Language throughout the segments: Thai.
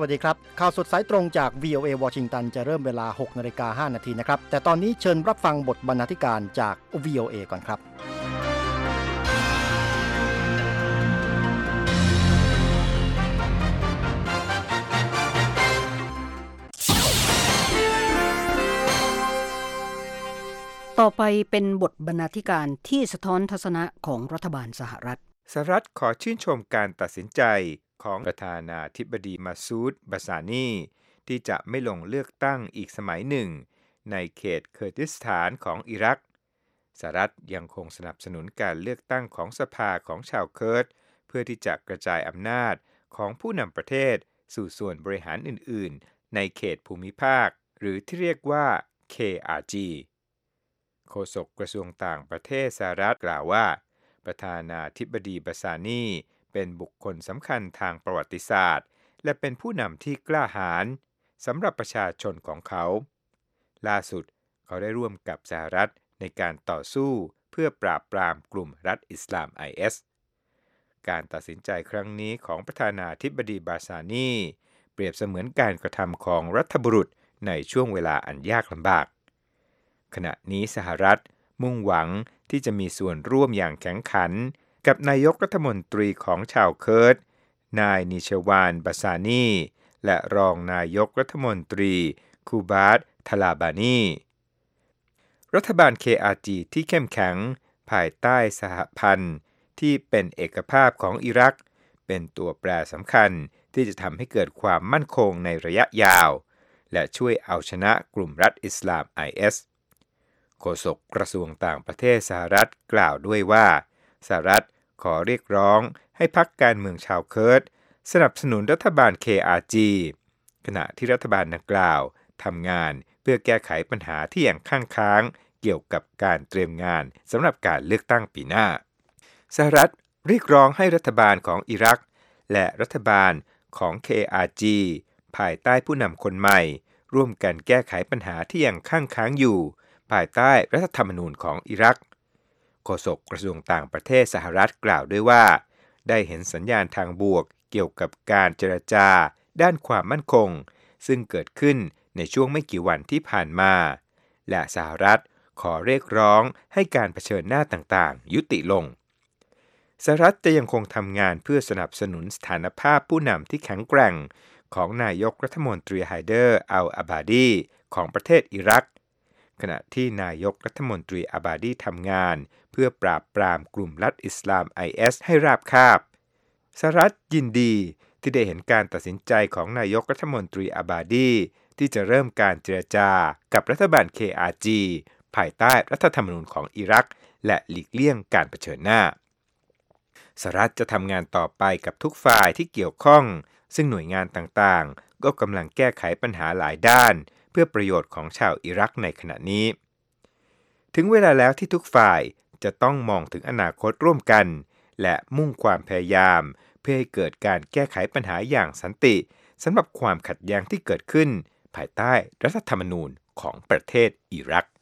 วัสดีครับข่าวสดสายตรงจาก VOA วอชิงตันจะเริ่มเวลา 6:05 น.นะครับแต่ตอนนี้เชิญรับฟังบทบรรณาธิการจาก VOA ก่อนครับต่อไปเป็นบทบรรณาธิการที่สะท้อนทัศนะของรัฐบาลสหรัฐขอชื่นชมการตัดสินใจของประธานาธิบดีมาซูด บาซานีที่จะไม่ลงเลือกตั้งอีกสมัยหนึ่งในเขตเคอร์ดิสถานของอิรักสหรัฐยังคงสนับสนุนการเลือกตั้งของสภาของชาวเคิร์ดเพื่อที่จะกระจายอำนาจของผู้นำประเทศสู่ส่วนบริหารอื่นๆในเขตภูมิภาคหรือที่เรียกว่า KRG โฆษกกระทรวงต่างประเทศสหรัฐกล่าวว่าประธานาธิบดีบาซานีเป็นบุคคลสำคัญทางประวัติศาสตร์และเป็นผู้นำที่กล้าหาญสำหรับประชาชนของเขาล่าสุดเขาได้ร่วมกับสหรัฐในการต่อสู้เพื่อปราบปรามกลุ่มรัฐอิสลาม IS การตัดสินใจครั้งนี้ของประธานาธิบดีบาซานีเปรียบเสมือนการกระทำของรัฐบุรุษในช่วงเวลาอันยากลำบากขณะนี้สหรัฐมุ่งหวังที่จะมีส่วนร่วมอย่างแข็งขันกับนายกรัฐมนตรีของชาวเคิร์ดนายนิชวาน บาซานีและรองนายกรัฐมนตรีคูบาต ทลาบานีรัฐบาล KRG ที่เข้มแข็งภายใต้สหพันธ์ที่เป็นเอกภาพของอิรักเป็นตัวแปรสำคัญที่จะทำให้เกิดความมั่นคงในระยะยาวและช่วยเอาชนะกลุ่มรัฐอิสลาม ISโฆษกกระทรวงต่างประเทศสหรัฐกล่าวด้วยว่าสหรัฐขอเรียกร้องให้พรรคการเมืองชาวเคิร์ดสนับสนุนรัฐบาล KRG ขณะที่รัฐบาลดังกล่าวทำงานเพื่อแก้ไขปัญหาที่ยังค้างเกี่ยวกับการเตรียมงานสำหรับการเลือกตั้งปีหน้าสหรัฐเรียกร้องให้รัฐบาลของอิรักและรัฐบาลของ KRG ภายใต้ผู้นำคนใหม่ร่วมกันแก้ไขปัญหาที่ยังค้างอยู่ภายใต้รัฐธรรมนูญของอิรักโฆษกกระทรวงต่างประเทศสหรัฐกล่าวด้วยว่าได้เห็นสัญญาณทางบวกเกี่ยวกับการเจรจาด้านความมั่นคงซึ่งเกิดขึ้นในช่วงไม่กี่วันที่ผ่านมาและสหรัฐขอเรียกร้องให้การเผชิญหน้าต่างๆยุติลงสหรัฐจะยังคงทำงานเพื่อสนับสนุนสถานภาพผู้นำที่แข็งแกร่งของนายกรัฐมนตรีไฮเดอร์ อัล อาบาดีของประเทศอิรักขณะที่นายกรัฐมนตรีอาบาดีทำงานเพื่อปราบปรามกลุ่มรัฐอิสลาม IS ให้ราบคาบสหรัฐยินดีที่ได้เห็นการตัดสินใจของนายกรัฐมนตรีอาบาดีที่จะเริ่มการเจรจากับรัฐบาล KRG ภายใต้รัฐธรรมนูญของอิรักและหลีกเลี่ยงการเผชิญหน้าสหรัฐจะทำงานต่อไปกับทุกฝ่ายที่เกี่ยวข้องซึ่งหน่วยงานต่างๆก็กำลังแก้ไขปัญหาหลายด้านเพื่อประโยชน์ของชาวอิรักในขณะนี้ถึงเวลาแล้วที่ทุกฝ่ายจะต้องมองถึงอนาคตร่วมกันและมุ่งความพยายามเพื่อให้เกิดการแก้ไขปัญหาอย่างสันติสำหรับความขัดแย้งที่เกิดขึ้นภายใต้รัฐธรรมนูญของประเทศอิรัก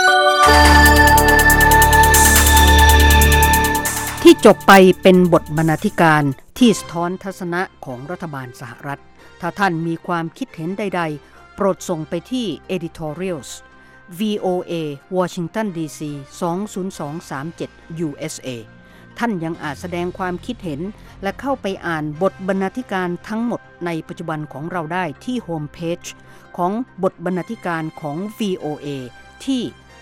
ที่จบไปเป็นบทบรรณาธิการที่สะท้อนทัศนะของรัฐบาลสหรัฐถ้าท่านมีความคิดเห็นใดๆโปรดส่งไปที่ editorials VOA Washington DC 20237 USA ท่านยังอาจแสดงความคิดเห็นและเข้าไปอ่านบทบรรณาธิการทั้งหมดในปัจจุบันของเราได้ที่โฮมเพจของบทบรรณาธิการของ VOA ที่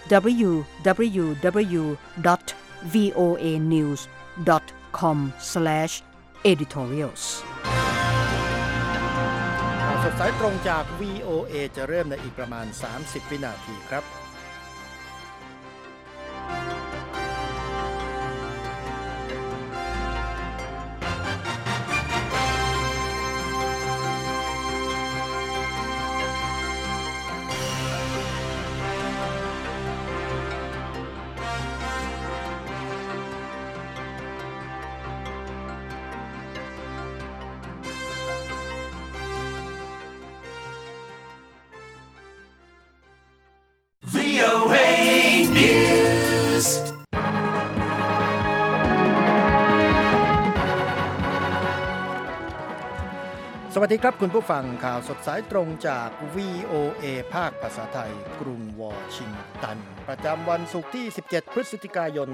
www.voanews.com/editorials สดสายตรงจาก VOA จะเริ่มในอีกประมาณ30วินาทีครับวัสดีครับคุณผู้ฟังข่าวสดสายตรงจาก VOA ภาคภาษาไทยกรุงวอชิงตันประจำวันศุกร์ที่ 17 พฤศจิกายน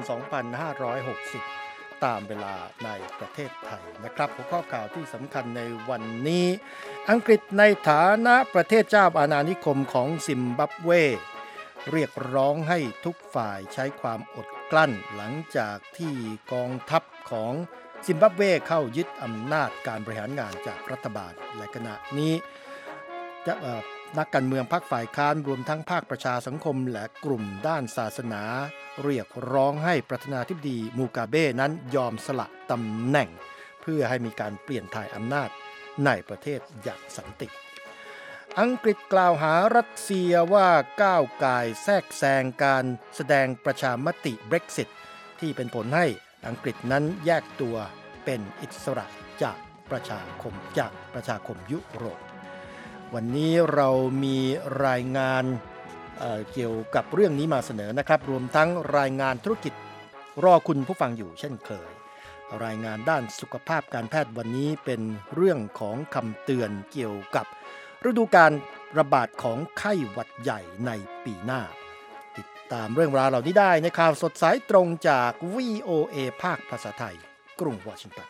2560 ตามเวลาในประเทศไทยนะครับหัวข้อข่าวที่สำคัญในวันนี้อังกฤษในฐานะประเทศเจ้าอาณานิคมของซิมบับเวเรียกร้องให้ทุกฝ่ายใช้ความอดกลั้นหลังจากที่กองทัพของซิมบับเวเข้ายึดอำนาจการบริหารงานจากรัฐบาลและขณะนี้นักการเมืองพรรคฝ่ายค้านรวมทั้งภาคประชาสังคมและกลุ่มด้านศาสนาเรียกร้องให้ประธานาธิบดีมูกาเบนั้นยอมสละตำแหน่งเพื่อให้มีการเปลี่ยนถ่ายอำนาจในประเทศอย่างสันติอังกฤษกล่าวหารัสเซียว่าก้าวก่ายแทรกแซงการแสดงประชามติ Brexit ที่เป็นผลให้อังกฤษนั้นแยกตัวเป็นอิสระจากประชาคมยุโรปวันนี้เรามีรายงานเกี่ยวกับเรื่องนี้มาเสนอนะครับรวมทั้งรายงานธุรกิจรอคุณผู้ฟังอยู่เช่นเคยรายงานด้านสุขภาพการแพทย์วันนี้เป็นเรื่องของคำเตือนเกี่ยวกับฤดูการระบาดของไข้หวัดใหญ่ในปีหน้าติดตามเรื่องราวเหล่านี้ได้ในข่าวสดสายตรงจาก VOA ภาคภาษาไทยกรุงวอชิงตัน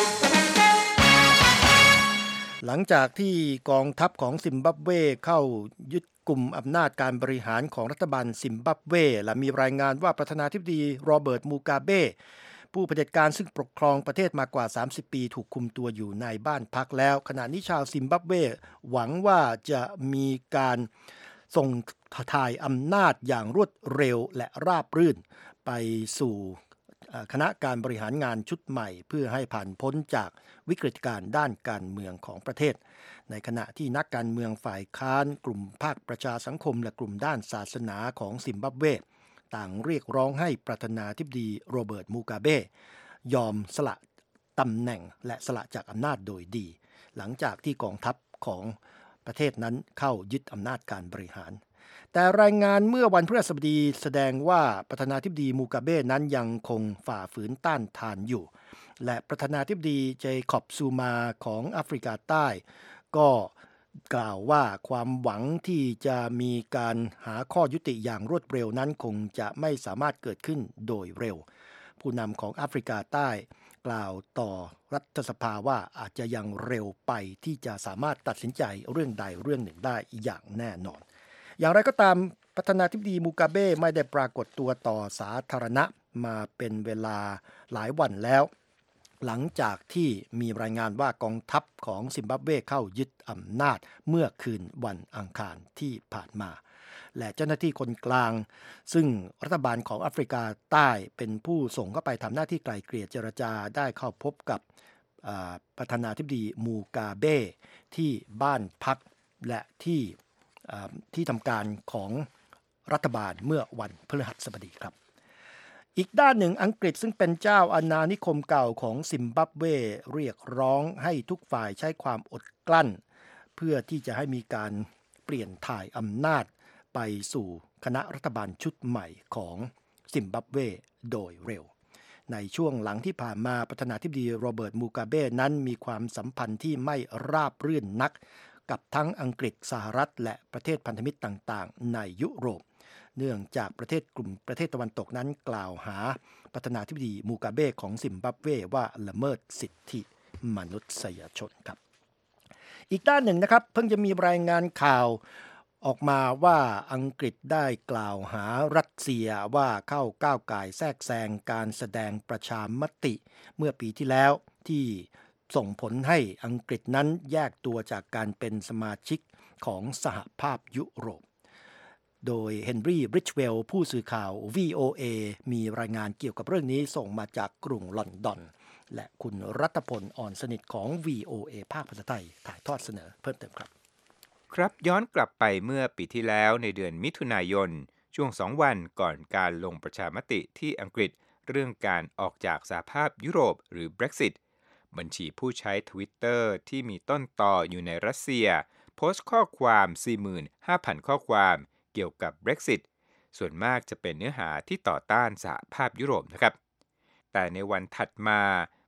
หลังจากที่กองทัพของซิมบับเวเข้ายึดกุมอำนาจการบริหารของรัฐบาลซิมบับเวและมีรายงานว่าประธานาธิบดีโรเบิร์ตมูกาเบผู้เผด็จการซึ่งปกครองประเทศมากว่า30ปีถูกคุมตัวอยู่ในบ้านพักแล้วขณะนี้ชาวซิมบับเวหวังว่าจะมีการส่งถ่ายอำนาจอย่างรวดเร็วและราบรื่นไปสู่คณะการบริหารงานชุดใหม่เพื่อให้ผ่านพ้นจากวิกฤตการณ์ด้านการเมืองของประเทศในขณะที่นักการเมืองฝ่ายค้านกลุ่มภาคประชาสังคมและกลุ่มด้านศาสนาของซิมบับเวต่างเรียกร้องให้ประธานาธิบดีโรเบิร์ตมูกาเบยอมสละตำแหน่งและสละจากอำนาจโดยดีหลังจากที่กองทัพของประเทศนั้นเข้ายึดอำนาจการบริหารแต่รายงานเมื่อวันพฤหัสบดีแสดงว่าประธานาธิบดีมูกาเบนั้นยังคงฝ่าฝืนต้านทานอยู่และประธานาธิบดีเจคอบซูมาของแอฟริกาใต้ก็กล่าวว่าความหวังที่จะมีการหาข้อยุติอย่างรวดเร็วนั้นคงจะไม่สามารถเกิดขึ้นโดยเร็วผู้นำของแอฟริกาใต้กล่าวต่อรัฐสภาว่าอาจจะยังเร็วไปที่จะสามารถตัดสินใจเรื่องใดเรื่องหนึ่งได้อย่างแน่นอนอย่างไรก็ตามประธานาธิบดีมูกาเบไม่ได้ปรากฏตัวต่อสาธารณะมาเป็นเวลาหลายวันแล้วหลังจากที่มีรายงานว่ากองทัพของซิมบับเวเข้ายึดอำนาจเมื่อคืนวันอังคารที่ผ่านมาและเจ้าหน้าที่คนกลางซึ่งรัฐบาลของแอฟริกาใต้เป็นผู้ส่งเข้าไปทำหน้าที่ไกล่เกลี่ยเจรจาได้เข้าพบกับประธานาธิบดีมูกาเบที่บ้านพักและที่ทำการของรัฐบาลเมื่อวันพฤหัสบดีครับอีกด้านหนึ่งอังกฤษซึ่งเป็นเจ้าอาณานิคมเก่าของซิมบับเวเรียกร้องให้ทุกฝ่ายใช้ความอดกลั้นเพื่อที่จะให้มีการเปลี่ยนถ่ายอำนาจไปสู่คณะรัฐบาลชุดใหม่ของซิมบับเวโดยเร็วในช่วงหลังที่ผ่านมาประธานาธิบดีโรเบิร์ตมูกาเบนั้นมีความสัมพันธ์ที่ไม่ราบรื่นนักกับทั้งอังกฤษสหรัฐและประเทศพันธมิตรต่างๆในยุโรปเนื่องจากกลุ่มประเทศตะวันตกนั้นกล่าวหาประธานาธิบดีมูกาเบของซิมบับเวว่าละเมิดสิทธิมนุษยชนครับอีกด้านหนึ่งนะครับเพิ่งจะมีรายงานข่าวออกมาว่าอังกฤษได้กล่าวหารัสเซียว่าเข้าก้าวก่ายแทรกแซงการแสดงประชามติเมื่อปีที่แล้วที่ส่งผลให้อังกฤษนั้นแยกตัวจากการเป็นสมาชิกของสหภาพยุโรปโดยเฮนรี่ บริดจ์เวลล์ผู้สื่อข่าว VOA มีรายงานเกี่ยวกับเรื่องนี้ส่งมาจากกรุงลอนดอนและคุณรัตพล อ่อนสนิทของ VOA ภาคภาษาไทยถ่ายทอดเสนอเพิ่มเติมครับย้อนกลับไปเมื่อปีที่แล้วในเดือนมิถุนายนช่วง2 วันก่อนการลงประชามติที่อังกฤษเรื่องการออกจากสหภาพยุโรปหรือ Brexit บัญชีผู้ใช้ Twitter ที่มีต้นตออยู่ในรัสเซียโพสต์ข้อความ 45,000 ข้อความเกี่ยวกับ Brexit ส่วนมากจะเป็นเนื้อหาที่ต่อต้านสหภาพยุโรปนะครับแต่ในวันถัดมา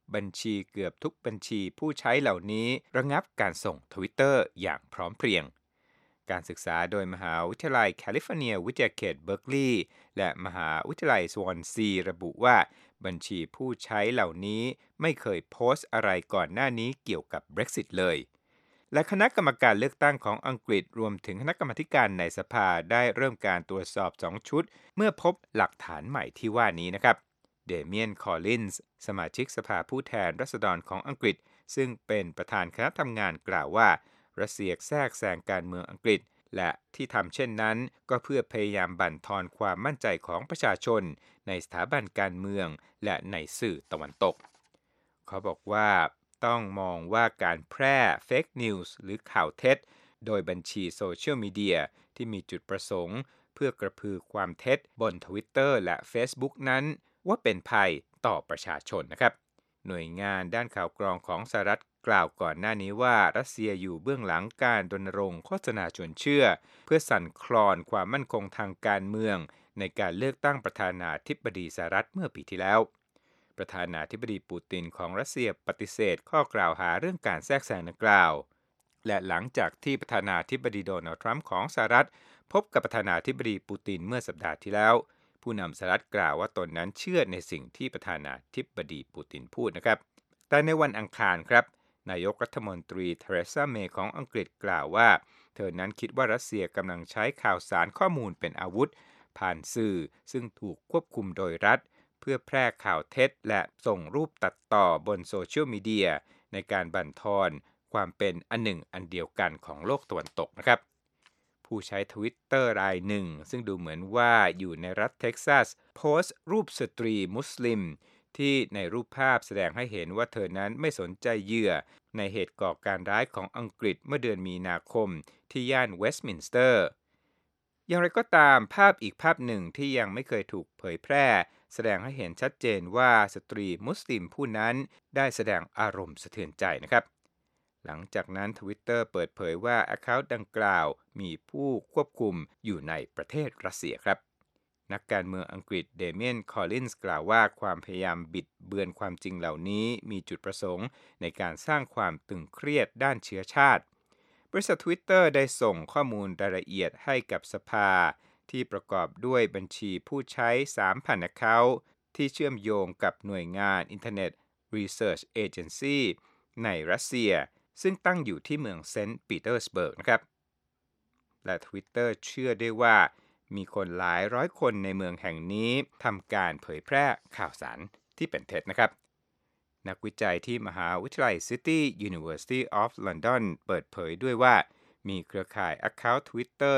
บัญชีเกือบทุกบัญชีผู้ใช้เหล่านี้ระงับการส่ง Twitter อย่างพร้อมเพรียงการศึกษาโดยมหาวิทยาลัยแคลิฟอร์เนียวิทยาเขตเบิร์กลีย์และมหาวิทยาลัยสวอนซีระบุว่าบัญชีผู้ใช้เหล่านี้ไม่เคยโพสต์อะไรก่อนหน้านี้เกี่ยวกับ Brexit เลยและคณะกรรมการเลือกตั้งของอังกฤษรวมถึงคณะกรรมาธิการในสภาได้เริ่มการตรวจสอบ2ชุดเมื่อพบหลักฐานใหม่ที่ว่านี้นะครับเดเมียน คอลลินส์สมาชิกสภาผู้แทนราษฎรของอังกฤษซึ่งเป็นประธานคณะทำงานกล่าวว่ารัสเซียแทรกแซงการเมืองอังกฤษและที่ทำเช่นนั้นก็เพื่อพยายามบั่นทอนความมั่นใจของประชาชนในสถาบันการเมืองและในสื่อตะวันตกเขาบอกว่าต้องมองว่าการแพร่เฟกนิวส์หรือข่าวเท็จโดยบัญชีโซเชียลมีเดียที่มีจุดประสงค์เพื่อกระพือความเท็จบน Twitter และ Facebook นั้นว่าเป็นภัยต่อประชาชนนะครับหน่วยงานด้านข่าวกรองของสหรัฐกล่าวก่อนหน้านี้ว่ารัสเซียอยู่เบื้องหลังการรณรงค์โฆษณาชวนเชื่อเพื่อสั่นคลอนความมั่นคงทางการเมืองในการเลือกตั้งประธานาธิบดีสหรัฐเมื่อปีที่แล้วประธานาธิบดีปูตินของรัสเซียปฏิเสธข้อกล่าวหาเรื่องการแทรกแซงดังกล่าวและหลังจากที่ประธานาธิบดีโดนัลด์ทรัมป์ของสหรัฐพบกับประธานาธิบดีปูตินเมื่อสัปดาห์ที่แล้วผู้นำสหรัฐกล่าวว่าตนนั้นเชื่อในสิ่งที่ประธานาธิบดีปูตินพูดนะครับแต่ในวันอังคารครับนายกรัฐมนตรีเทเรซาเมย์ของอังกฤษกล่าวว่าเธอนั้นคิดว่ารัสเซียกำลังใช้ข่าวสารข้อมูลเป็นอาวุธผ่านสื่อซึ่งถูกควบคุมโดยรัฐเพื่อแพร่ข่าวเท็จและส่งรูปตัดต่อบนโซเชียลมีเดียในการบั่นทอนความเป็นอันหนึ่งอันเดียวกันของโลกตะวันตกนะครับผู้ใช้ Twitter รายหนึ่งซึ่งดูเหมือนว่าอยู่ในรัฐเท็กซัสโพสต์รูปสตรีมุสลิมที่ในรูปภาพแสดงให้เห็นว่าเธอนั้นไม่สนใจเหยื่อในเหตุก่อการร้ายของอังกฤษเมื่อเดือนมีนาคมที่ย่านเวสต์มินสเตอร์อย่างไรก็ตามภาพอีกภาพหนึ่งที่ยังไม่เคยถูกเผยแพร่แสดงให้เห็นชัดเจนว่าสตรีมุสลิมผู้นั้นได้แสดงอารมณ์สะเทือนใจนะครับหลังจากนั้น Twitter เปิดเผยว่า Account ดังกล่าวมีผู้ควบคุมอยู่ในประเทศรัสเซียครับนักการเมืองอังกฤษเดเมียน คอลลินส์กล่าวว่าความพยายามบิดเบือนความจริงเหล่านี้มีจุดประสงค์ในการสร้างความตึงเครียดด้านเชื้อชาติบริษัท Twitter ได้ส่งข้อมูลรายละเอียดให้กับสภาที่ประกอบด้วยบัญชีผู้ใช้ 3,000 account ที่เชื่อมโยงกับหน่วยงาน Internet Research Agency ในรัสเซียซึ่งตั้งอยู่ที่เมืองเซนต์ปีเตอร์สเบิร์กนะครับและ Twitter เชื่อได้ว่ามีคนหลายร้อยคนในเมืองแห่งนี้ทำการเผยแพร่ข่าวสารที่เป็นเท็จนะครับนักวิจัยที่มหาวิทยาลัย City University of London เปิดเผยด้วยว่ามีเครือข่าย Account Twitter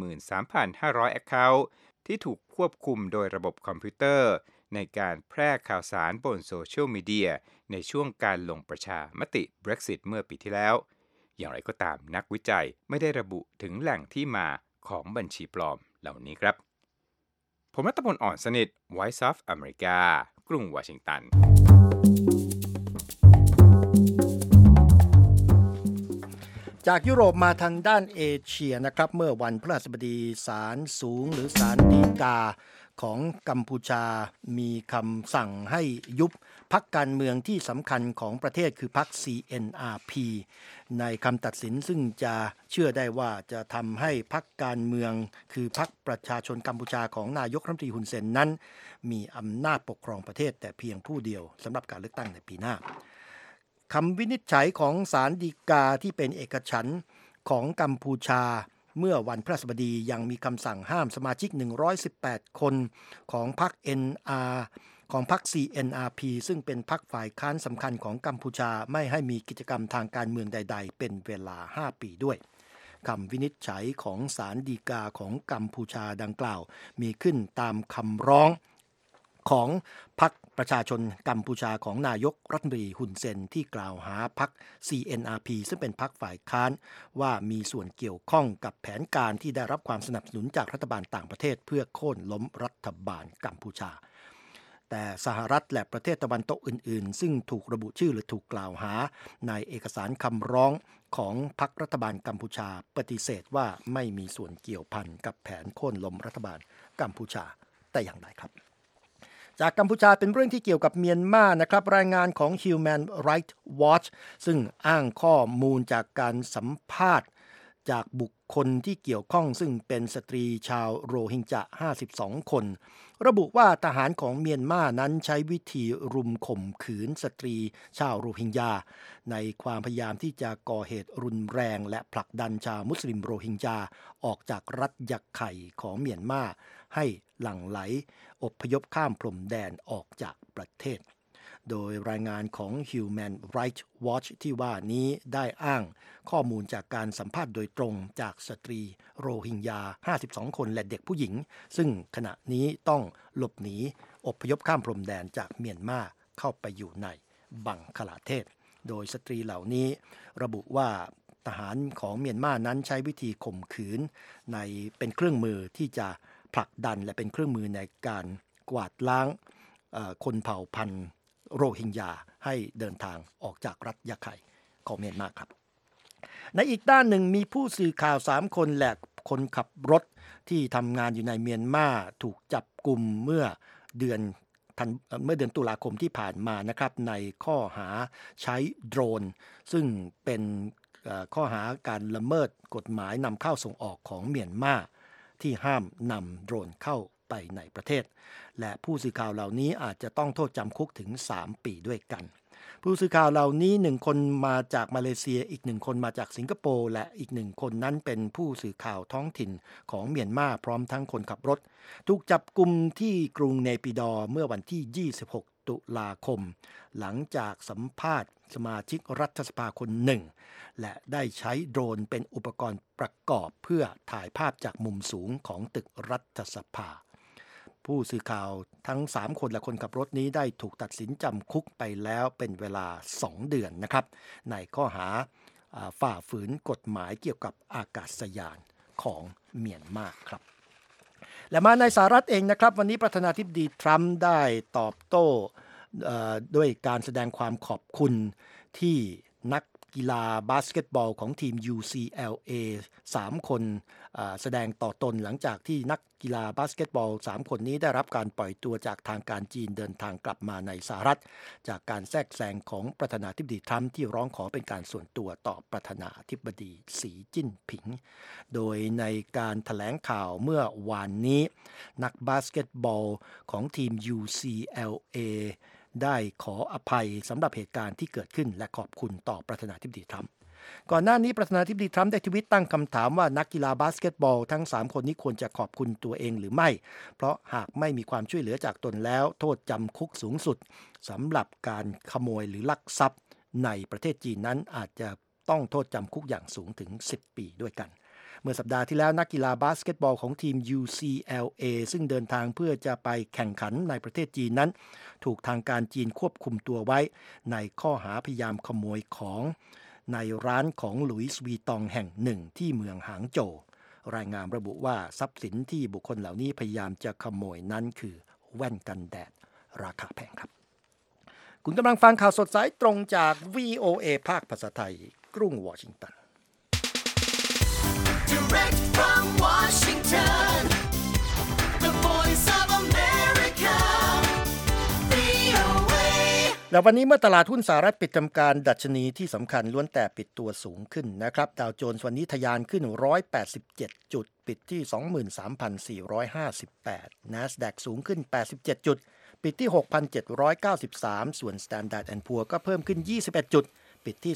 13,500 Account ที่ถูกควบคุมโดยระบบคอมพิวเตอร์ในการแพร่ข่าวสารบนโซเชียลมีเดียในช่วงการลงประชามติ Brexit เมื่อปีที่แล้วอย่างไรก็ตามนักวิจัยไม่ได้ระบุถึงแหล่งที่มาของบัญชีปลอมเหล่านี้ครับผมรัตพล อ่อนสนิท Voice of America กรุงวอชิงตันจากยุโรปมาทางด้านเอเชียนะครับเมื่อวันพฤหัสบดีศาลสูงหรือศาลฎีกาของกัมพูชามีคำสั่งให้ยุบพรรคการเมืองที่สำคัญของประเทศคือพรรค CNRP ในคำตัดสินซึ่งจะเชื่อได้ว่าจะทำให้พรรคการเมืองคือพรรคประชาชนกัมพูชาของนายกรัฐมนตรีฮุนเซนนั้นมีอำนาจปกครองประเทศแต่เพียงผู้เดียวสำหรับการเลือกตั้งในปีหน้าคำวินิจฉัยของศาลฎีกาที่เป็นเอกฉันท์ของกัมพูชาเมื่อวันพฤหัสบดียังมีคำสั่งห้ามสมาชิก118คนของพรรค CNRP ซึ่งเป็นพรรคฝ่ายค้านสำคัญของกัมพูชาไม่ให้มีกิจกรรมทางการเมืองใดๆเป็นเวลา5ปีด้วยคำวินิจฉัยของศาลฎีกาของกัมพูชาดังกล่าวมีขึ้นตามคำร้องของพรรคประชาชนกัมพูชาของนายกรัฐมนตรีฮุนเซนที่กล่าวหาพรรค CNRP ซึ่งเป็นพรรคฝ่ายค้านว่ามีส่วนเกี่ยวข้องกับแผนการที่ได้รับความสนับสนุนจากรัฐบาลต่างประเทศเพื่อโค่นล้มรัฐบาลกัมพูชาแต่สหรัฐและประเทศตะวันตกอื่นๆซึ่งถูกระบุชื่อหรือถูกกล่าวหาในเอกสารคำร้องของพรรครัฐบาลกัมพูชาปฏิเสธว่าไม่มีส่วนเกี่ยวพันกับแผนโค่นล้มรัฐบาลกัมพูชาแต่อย่างใดครับจากกัมพูชาเป็นเรื่องที่เกี่ยวกับเมียนมานะครับรายงานของ Human Rights Watch ซึ่งอ้างข้อมูลจากการสัมภาษณ์จากบุคคลที่เกี่ยวข้องซึ่งเป็นสตรีชาวโรฮิงญะ52 คนระบุว่าทหารของเมียนมานั้นใช้วิธีรุมข่มขืนสตรีชาวโรฮิงญาในความพยายามที่จะก่อเหตุรุนแรงและผลักดันชาวมุสลิมโรฮิงญาออกจากรัฐยักไข่ของเมียนมาให้หลั่งไหลอพยพข้ามพรมแดนออกจากประเทศโดยรายงานของ Human Rights Watch ที่ว่านี้ได้อ้างข้อมูลจากการสัมภาษณ์โดยตรงจากสตรีโรฮิงญา52 คนและเด็กผู้หญิงซึ่งขณะนี้ต้องหลบหนีอพยพข้ามพรมแดนจากเมียนมาเข้าไปอยู่ในบังคลาเทศโดยสตรีเหล่านี้ระบุว่าทหารของเมียนมานั้นใช้วิธีข่มขืนเป็นเครื่องมือที่จะผลักดันและเป็นเครื่องมือในการกวาดล้างคนเผ่าพันธุ์โรฮิงญาให้เดินทางออกจากรัฐยะไข่ของเมียนมาครับในอีกด้านหนึ่งมีผู้สื่อข่าว3 คนและคนขับรถที่ทำงานอยู่ในเมียนมาถูกจับกุมเมื่อเดือนตุลาคมที่ผ่านมานะครับในข้อหาใช้โดรนซึ่งเป็นข้อหาการละเมิดกฎหมายนำเข้าส่งออกของเมียนมาที่ห้ามนำโดรนเข้าไปในประเทศและผู้สื่อข่าวเหล่านี้อาจจะต้องโทษจำคุกถึง3 ปีด้วยกันผู้สื่อข่าวเหล่านี้1 คนมาจากมาเลเซียอีก1 คนมาจากสิงคโปร์และอีก1 คนนั้นเป็นผู้สื่อข่าวท้องถิ่นของเมียนมาพร้อมทั้งคนขับรถถูกจับกุมที่กรุงเนปิดอร์เมื่อวันที่26 ตุลาคมหลังจากสัมภาษณ์สมาชิกรัฐสภาคนหนึ่งและได้ใช้โดรนเป็นอุปกรณ์ประกอบเพื่อถ่ายภาพจากมุมสูงของตึกรัฐสภาผู้สื่อข่าวทั้ง3 คนและคนขับรถนี้ได้ถูกตัดสินจำคุกไปแล้วเป็นเวลา2 เดือนนะครับในข้อหาฝ่าฝืนกฎหมายเกี่ยวกับอากาศยานของเมียนมาครับและมาในสหรัฐเองนะครับวันนี้ประธานาธิบดีทรัมป์ได้ตอบโต้ด้วยการแสดงความขอบคุณที่นักกีฬาบาสเกตบอลของทีม UCLA 3 คนแสดงต่อตนหลังจากที่นักกีฬาบาสเกตบอล3 คนนี้ได้รับการปล่อยตัวจากทางการจีนเดินทางกลับมาในสหรัฐจากการแทรกแซงของประธานาธิบดีทรัมป์ที่ร้องขอเป็นการส่วนตัวต่อประธานาธิบดีสีจิ้นผิงโดยในการแถลงข่าวเมื่อวานนี้นักบาสเกตบอลของทีม UCLAได้ขออภัยสำหรับเหตุการณ์ที่เกิดขึ้นและขอบคุณต่อประธานาธิบดีทรัมป์ก่อนหน้านี้ประธานาธิบดีทรัมป์ได้ทวิตตั้งคำถามว่านักกีฬาบาสเกตบอลทั้ง3 คนนี้ควรจะขอบคุณตัวเองหรือไม่เพราะหากไม่มีความช่วยเหลือจากตนแล้วโทษจำคุกสูงสุดสำหรับการขโมยหรือลักทรัพย์ในประเทศจีนนั้นอาจจะต้องโทษจำคุกอย่างสูงถึง10 ปีด้วยกันเมื่อสัปดาห์ที่แล้วนักกีฬาบาสเกตบอลของทีม UCLA ซึ่งเดินทางเพื่อจะไปแข่งขันในประเทศจีนนั้นถูกทางการจีนควบคุมตัวไว้ในข้อหาพยายามขโมยของในร้านของหลุยส์วีตองแห่งหนึ่งที่เมืองหางโจวรายงานระบุว่าทรัพย์สินที่บุคคลเหล่านี้พยายามจะขโมยนั้นคือแว่นกันแดดราคาแพงครับคุณกำลังฟังข่าวสดสายตรงจาก VOA ภาคภาษาไทยกรุงวอชิงตัน Direct from Washington, the voice of America, VOA. และวันนี้เมื่อตลาดหุ้นสหรัฐปิดทำการดัชนีที่สำคัญล้วนแต่ปิดตัวสูงขึ้นนะครับดาวโจนส์วันนี้ทะยานขึ้น187 จุดปิดที่ 23,458 NASDAQ สูงขึ้น87 จุดปิดที่ 6,793 ส่วน Standard & Poor's ก็เพิ่มขึ้น21 จุดปิดที่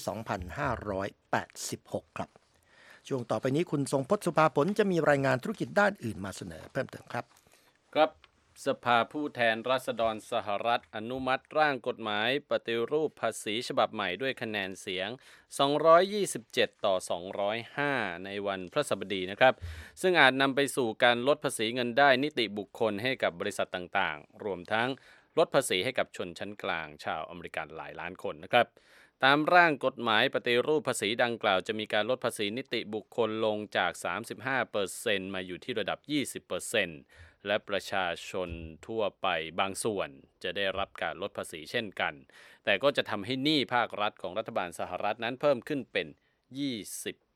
2,586 ครับช่วงต่อไปนี้คุณทรงพจน์สุภาผลจะมีรายงานธุรกิจด้านอื่นมาเสนอเพิ่มเติมครับครับสภาผู้แทนราษฎรสหรัฐอนุมัติร่างกฎหมายปฏิรูปภาษีฉบับใหม่ด้วยคะแนนเสียง227ต่อ205ในวันพฤหัสบดีนะครับซึ่งอาจนำไปสู่การลดภาษีเงินได้นิติบุคคลให้กับบริษัทต่างๆรวมทั้งลดภาษีให้กับชนชั้นกลางชาวอเมริกันหลายล้านคนนะครับตามร่างกฎหมายปฏิรูปภาษีดังกล่าวจะมีการลดภาษีนิติบุคคลลงจาก 35% มาอยู่ที่ระดับ 20% และประชาชนทั่วไปบางส่วนจะได้รับการลดภาษีเช่นกันแต่ก็จะทำให้หนี้ภาครัฐของรัฐบาลสหรัฐนั้นเพิ่มขึ้นเป็น20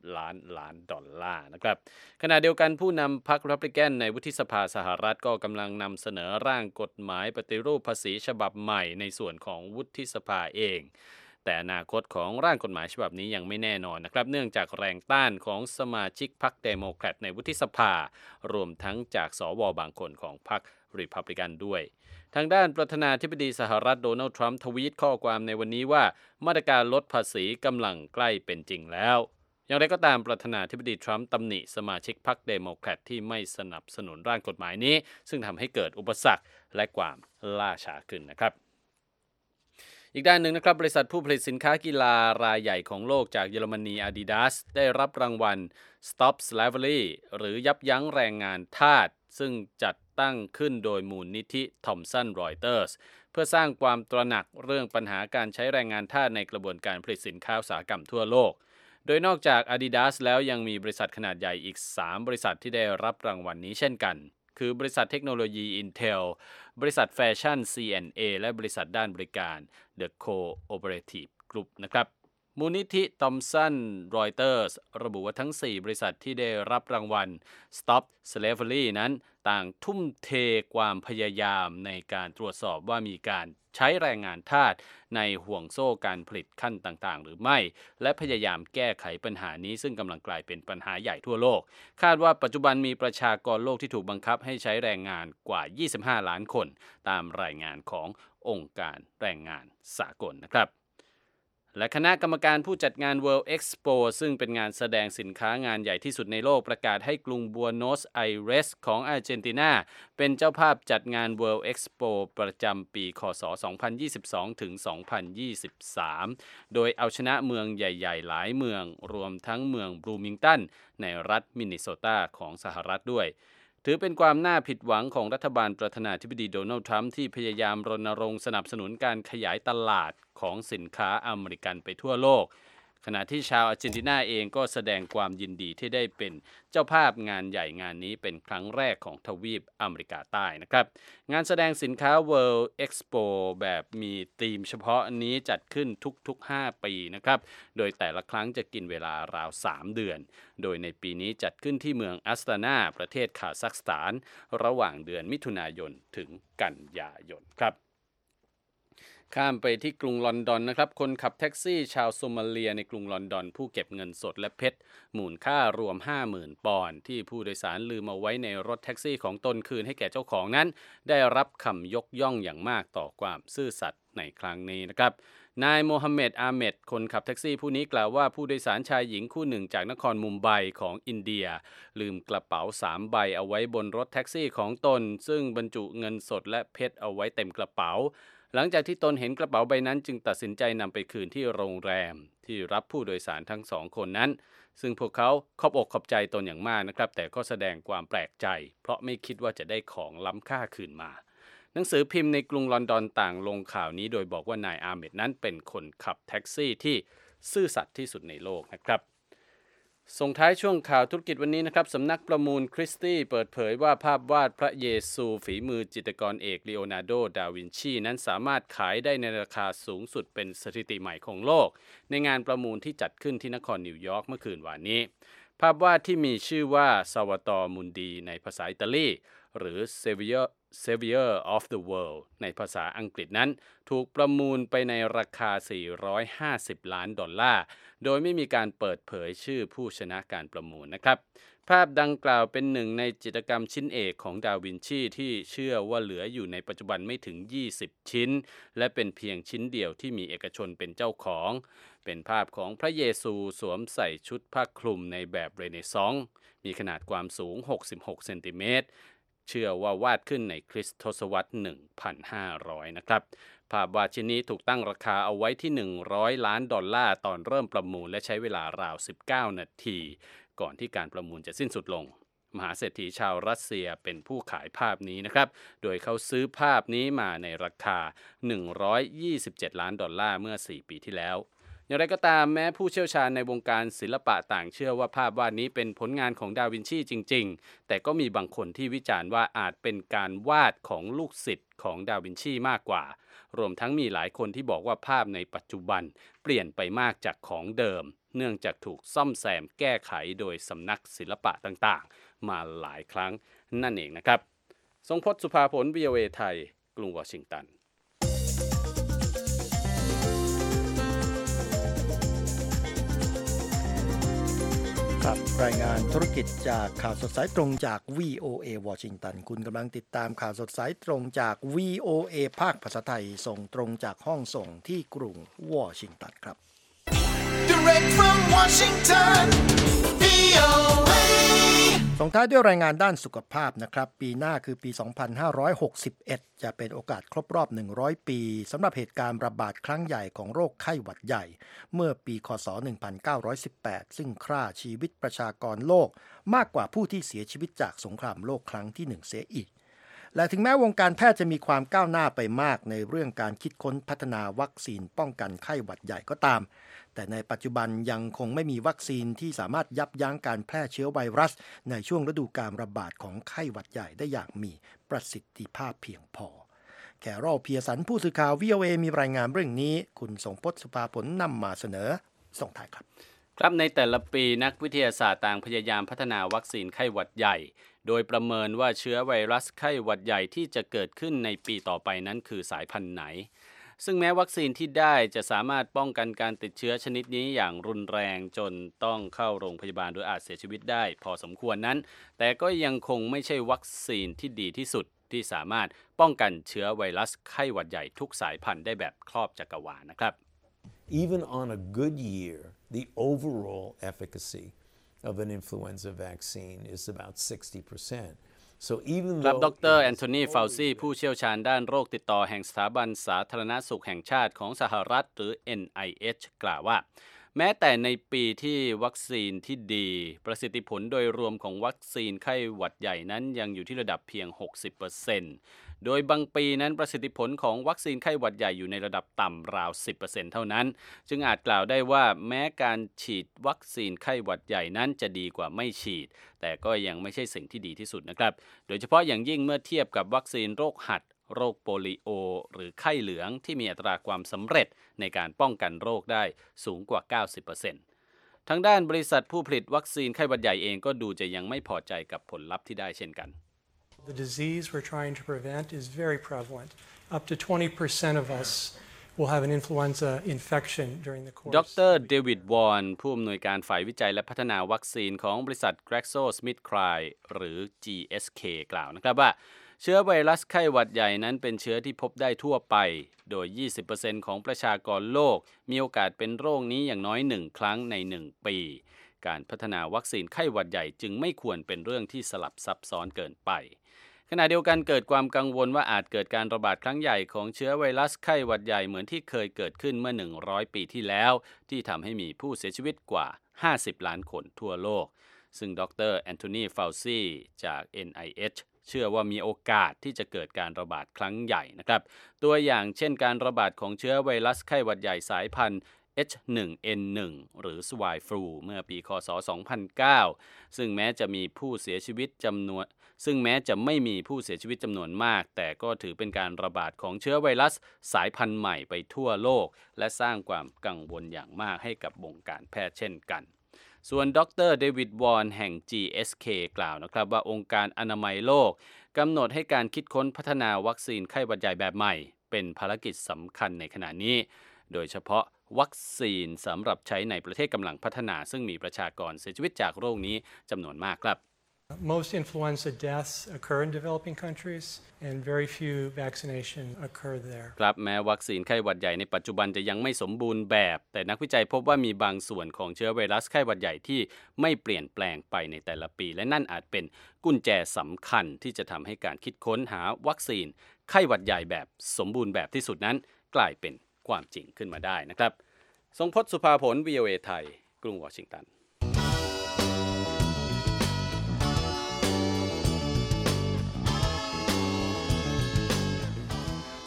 ล้านดอลลาร์นะครับขณะเดียวกันผู้นำพรรครีพับลิกันในวุฒิสภาสหรัฐก็กำลังนำเสนอร่างกฎหมายปฏิรูปภาษีฉบับใหม่ในส่วนของวุฒิสภาเองแต่อนาคตของร่างกฎหมายฉบับนี้ยังไม่แน่นอนนะครับเนื่องจากแรงต้านของสมาชิกพรรคเดโมแครตในวุฒิสภารวมทั้งจากสวบางคนของพรรครีพับลิกันด้วยทางด้านประธานาธิบดีสหรัฐโดนัลด์ทรัมป์ทวีตข้อความในวันนี้ว่ามาตรการลดภาษีกำลังใกล้เป็นจริงแล้วอย่างไรก็ตามประธานาธิบดีทรัมป์ตำหนิสมาชิกพรรคเดโมแครตที่ไม่สนับสนุนร่างกฎหมายนี้ซึ่งทำให้เกิดอุปสรรคและความล่าช้าขึ้นนะครับอีกด้านหนึ่งนะครับบริษัทผู้ผลิตสินค้ากีฬารายใหญ่ของโลกจากเยอรมนี Adidas ได้รับรางวัล Stop Slavery หรือยับยั้งแรงงานทาสซึ่งจัดตั้งขึ้นโดยมูลนิธิ Thomson Reuters เพื่อสร้างความตระหนักเรื่องปัญหาการใช้แรงงานทาสในกระบวนการผลิตสินค้าอุตสาหกรรมทั่วโลกโดยนอกจาก Adidas แล้วยังมีบริษัทขนาดใหญ่อีก3บริษัทที่ได้รับรางวัลนี้เช่นกันคือบริษัทเทคโนโลยี Intel บริษัทแฟชั่น C&A และบริษัทด้านบริการ The Cooperative Group นะครับมูลนิธิ Thomson Reuters ระบุว่าทั้ง4บริษัทที่ได้รับรางวัล Stop Slavery นั้นต่างทุ่มเทความพยายามในการตรวจสอบว่ามีการใช้แรงงานทาสในห่วงโซ่การผลิตขั้นต่างๆหรือไม่และพยายามแก้ไขปัญหานี้ซึ่งกำลังกลายเป็นปัญหาใหญ่ทั่วโลกคาดว่าปัจจุบันมีประชากรโลกที่ถูกบังคับให้ใช้แรงงานกว่า25ล้านคนตามรายงานขององค์การแรงงานสากลนะครับและคณะกรรมการผู้จัดงาน World Expo ซึ่งเป็นงานแสดงสินค้างานใหญ่ที่สุดในโลกประกาศให้กรุงบัวโนสไอเรสของอาร์เจนตินาเป็นเจ้าภาพจัดงาน World Expo ประจำปีคศ 2022 ถึง 2023 โดยเอาชนะเมืองใหญ่ๆหลายเมืองรวมทั้งเมืองบรูมิงตันในรัฐมินนิโซตาของสหรัฐด้วยถือเป็นความน่าผิดหวังของรัฐบาลประธานาธิบดีโดนัลด์ทรัมป์ที่พยายามรณรงค์สนับสนุนการขยายตลาดของสินค้าอเมริกันไปทั่วโลกขณะที่ชาวอาร์เจนตินาเองก็แสดงความยินดีที่ได้เป็นเจ้าภาพงานใหญ่งานนี้เป็นครั้งแรกของทวีปอเมริกาใต้นะครับงานแสดงสินค้า World Expo แบบมีธีมเฉพาะนี้จัดขึ้นทุกๆ5 ปีนะครับโดยแต่ละครั้งจะกินเวลาราว3 เดือนโดยในปีนี้จัดขึ้นที่เมืองอัสตานาประเทศคาซัคสถานระหว่างเดือนมิถุนายนถึงกันยายนครับข้ามไปที่กรุงลอนดอนนะครับคนขับแท็กซี่ชาวโซมาเลียในกรุงลอนดอนผู้เก็บเงินสดและเพชรมูลค่ารวม 50,000 ปอนด์ที่ผู้โดยสารลืมเอาไว้ในรถแท็กซี่ของตนคืนให้แก่เจ้าของนั้นได้รับคำยกย่องอย่างมากต่อความซื่อสัตย์ในครั้งนี้นะครับนายโมฮัมเหม็ดอาเมดคนขับแท็กซี่ผู้นี้กล่าวว่าผู้โดยสารชายหญิงคู่หนึ่งจากนครมุมไบของอินเดียลืมกระเป๋า3 ใบเอาไว้บนรถแท็กซี่ของตนซึ่งบรรจุเงินสดและเพชรเอาไว้เต็มกระเป๋าหลังจากที่ตนเห็นกระเป๋าใบนั้นจึงตัดสินใจนำไปคืนที่โรงแรมที่รับผู้โดยสารทั้ง2 คนนั้นซึ่งพวกเขาขอบอกขอบใจตนอย่างมากนะครับแต่ก็แสดงความแปลกใจเพราะไม่คิดว่าจะได้ของล้ำค่าคืนมาหนังสือพิมพ์ในกรุงลอนดอนต่างลงข่าวนี้โดยบอกว่านายอาเมดนั้นเป็นคนขับแท็กซี่ที่ซื่อสัตย์ที่สุดในโลกนะครับส่งท้ายช่วงข่าวธุรกิจวันนี้นะครับสำนักประมูลคริสตี้เปิดเผยว่าภาพวาดพระเยซูฝีมือจิตรกรเอกลีโอนาร์โด ดาวินชีนั้นสามารถขายได้ในราคาสูงสุดเป็นสถิติใหม่ของโลกในงานประมูลที่จัดขึ้นที่นครนิวยอร์กเมื่อคืนวานนี้ภาพวาดที่มีชื่อว่าซาวาตอร์มุนดีในภาษาอิตาลีหรือ Savior of the World ในภาษาอังกฤษนั้นถูกประมูลไปในราคา$450 ล้านโดยไม่มีการเปิดเผยชื่อผู้ชนะการประมูลนะครับภาพดังกล่าวเป็นหนึ่งในจิตรกรรมชิ้นเอกของดาวินชีที่เชื่อว่าเหลืออยู่ในปัจจุบันไม่ถึง20 ชิ้นและเป็นเพียงชิ้นเดียวที่มีเอกชนเป็นเจ้าของเป็นภาพของพระเยซูสวมใส่ชุดผ้าคลุมในแบบเรเนซองส์มีขนาดความสูง66 เซนติเมตรเชื่อว่าวาดขึ้นในคริสต์ทศวรรษ 1,500 นะครับภาพวาดชิ้นนี้ถูกตั้งราคาเอาไว้ที่$100 ล้านตอนเริ่มประมูลและใช้เวลาราว19 นาทีก่อนที่การประมูลจะสิ้นสุดลงมหาเศรษฐีชาวรัสเซียเป็นผู้ขายภาพนี้นะครับโดยเขาซื้อภาพนี้มาในราคา$127 ล้านเมื่อ4 ปีที่แล้วอย่างไรก็ตามแม้ผู้เชี่ยวชาญในวงการศิลปะต่างเชื่อว่าภาพวาดนี้เป็นผลงานของดาวินชีจริงๆแต่ก็มีบางคนที่วิจารณ์ว่าอาจเป็นการวาดของลูกศิษย์ของดาวินชีมากกว่ารวมทั้งมีหลายคนที่บอกว่าภาพในปัจจุบันเปลี่ยนไปมากจากของเดิมเนื่องจากถูกซ่อมแซมแก้ไขโดยสำนักศิลปะต่างๆมาหลายครั้งนั่นเองนะครับทรงพจน์ สุภาผล VOA ไทยกรุงวอชิงตันครับรายงานธุรกิจจากข่าวสดสายตรงจาก VOA วอชิงตันคุณกำลังติดตามข่าวสดสายตรงจาก VOA ภาคภาษาไทยส่งตรงจากห้องส่งที่กรุงวอชิงตันครับ Direct from Washington, VOA. ส่งท้ายด้วยรายงานด้านสุขภาพนะครับปีหน้าคือปี 2561 จะเป็นโอกาสครบรอบ 100 ปีสำหรับเหตุการณ์ระบาดครั้งใหญ่ของโรคไข้หวัดใหญ่เมื่อปีคศ 1918 ซึ่งฆ่าชีวิตประชากรโลกมากกว่าผู้ที่เสียชีวิตจากสงครามโลกครั้งที่ 1 เสียอีกและถึงแม้วงการแพทย์จะมีความก้าวหน้าไปมากในเรื่องการคิดค้นพัฒนาวัคซีนป้องกันไข้หวัดใหญ่ก็ตามแต่ในปัจจุบันยังคงไม่มีวัคซีนที่สามารถยับยั้งการแพร่เชื้อไวรัสในช่วงฤดูกาลระบาดของไข้หวัดใหญ่ได้อย่างมีประสิทธิภาพเพียงพอแคโรล เพียสันผู้สื่อข่าว VOA มีรายงานเรื่องนี้คุณทรงพจน์ สุภาผลนำมาเสนอส่งท้ายครับครับในแต่ละปีนักวิทยาศาสตร์ต่างพยายามพัฒนาวัคซีนไข้หวัดใหญ่โดยประเมินว่าเชื้อไวรัสไข้หวัดใหญ่ที่จะเกิดขึ้นในปีต่อไปนั้นคือสายพันธุ์ไหนซึ่งแม้วัคซีนที่ได้จะสามารถป้องกันการติดเชื้อชนิดนี้อย่างรุนแรงจนต้องเข้าโรงพยาบาลโดยอาจเสียชีวิตได้พอสมควรนั้นแต่ก็ยังคงไม่ใช่วัคซีนที่ดีที่สุดที่สามารถป้องกันเชื้อไวรัสไข้หวัดใหญ่ทุกสายพันธุ์ได้แบบครอบจักรวาลนะครับ Even on a good year, the overall efficacy of an influenza vaccine is about 60%. ครับดร. แอนโทนี ฟาวซีผู้เชี่ยวชาญด้านโรคติดต่อแห่งสถาบันสาธารณสุขแห่งชาติของสหรัฐหรือ NIH กล่าวว่าแม้แต่ในปีที่วัคซีนที่ดีประสิทธิผลโดยรวมของวัคซีนไข้หวัดใหญ่นั้นยังอยู่ที่ระดับเพียง 60%โดยบางปีนั้นประสิทธิผลของวัคซีนไข้หวัดใหญ่อยู่ในระดับต่ำราว 10% เท่านั้นจึงอาจกล่าวได้ว่าแม้การฉีดวัคซีนไข้หวัดใหญ่นั้นจะดีกว่าไม่ฉีดแต่ก็ยังไม่ใช่สิ่งที่ดีที่สุดนะครับโดยเฉพาะอย่างยิ่งเมื่อเทียบกับวัคซีนโรคหัดโรคโปลิโอหรือไข้เหลืองที่มีอัตราความสำเร็จในการป้องกันโรคได้สูงกว่า 90% ทางด้านบริษัทผู้ผลิตวัคซีนไข้หวัดใหญ่เองก็ดูจะยังไม่พอใจกับผลลัพธ์ที่ได้เช่นกัน The disease we're trying to prevent is very prevalent. Up to 20% of us will have an influenza infection during the course. ดร. เดวิด วอร์นผู้อำนวยการฝ่ายวิจัยและพัฒนาวัคซีนของบริษัท GlaxoSmithKline หรือ GSK กล่าวนะครับว่าเชื้อไวรัสไข้หวัดใหญ่นั้นเป็นเชื้อที่พบได้ทั่วไปโดย 20% ของประชากรโลกมีโอกาสเป็นโรคนี้อย่างน้อย1ครั้งใน1ปีการพัฒนาวัคซีนไข้หวัดใหญ่จึงไม่ควรเป็นเรื่องที่สลับซับซ้อนเกินไปขณะเดียวกันเกิดความกังวลว่าอาจเกิดการระบาดครั้งใหญ่ของเชื้อไวรัสไข้หวัดใหญ่เหมือนที่เคยเกิดขึ้นเมื่อ100ปีที่แล้วที่ทำให้มีผู้เสียชีวิตกว่า50ล้านคนทั่วโลกซึ่งดร. แอนโทนี ฟาวซีจาก NIHเชื่อว่ามีโอกาสที่จะเกิดการระบาดครั้งใหญ่นะครับตัวอย่างเช่นการระบาดของเชื้อไวรัสไข้หวัดใหญ่สายพันธุ์ H1N1 หรือ Swine Flu เมื่อปีคศ 2009 ซึ่งแม้จะไม่มีผู้เสียชีวิตจำนวนมากแต่ก็ถือเป็นการระบาดของเชื้อไวรัสสายพันธุ์ใหม่ไปทั่วโลกและสร้างความกังวลอย่างมากให้กับวงการแพทย์เช่นกันส่วนดร. เดวิด วอร์นแห่ง GSK กล่าวนะครับว่าองค์การอนามัยโลกกำหนดให้การคิดค้นพัฒนาวัคซีนไข้หวัดใหญ่แบบใหม่เป็นภารกิจสำคัญในขณะนี้โดยเฉพาะวัคซีนสำหรับใช้ในประเทศกำลังพัฒนาซึ่งมีประชากรเสียชีวิตจากโรคนี้จำนวนมากครับ Most influenza deaths occur in developing countries and very few vaccination occur there. ครับแม้วัคซีนไข้หวัดใหญ่ในปัจจุบันจะยังไม่สมบูรณ์แบบแต่นักวิจัยพบว่ามีบางส่วนของเชื้อไวรัสไข้หวัดใหญ่ที่ไม่เปลี่ยนแปลงไปในแต่ละปีและนั่นอาจเป็นกุญแจสำคัญที่จะทำให้การคิดค้นหาวัคซีนไข้หวัดใหญ่แบบสมบูรณ์แบบที่สุดนั้นกลายเป็นความจริงขึ้นมาได้นะครับทรงพจน์ สุภาผล VOA ไทยกรุงวอชิงตัน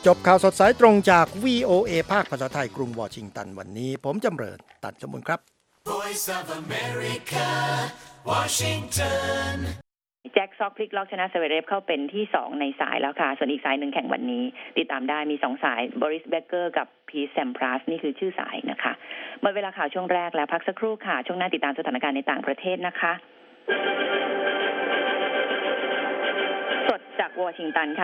จบข่าวสดสายตรงจาก VOA ภาคภาษาไทยกรุงวอชิงตันวันนี้ผมจำเริญตันสมบูรณ์ครับ Voice of America, Washington. แจ็คซอกพลิกล็อกชนะเซเวเรฟเข้าเป็นที่2ในสายแล้วค่ะส่วนอีกสายหนึ่งแข่งวันนี้ติดตามได้มี2สายบริสเบเกอร์กับพีทแซมพรัสนี่คือชื่อสายนะคะหมดเวลาข่าวช่วงแรกแล้วพักสักครู่ค่ะช่วงหน้าติดตามสถานการณ์ในต่างประเทศนะคะสดจากวอชิงตันค่ะ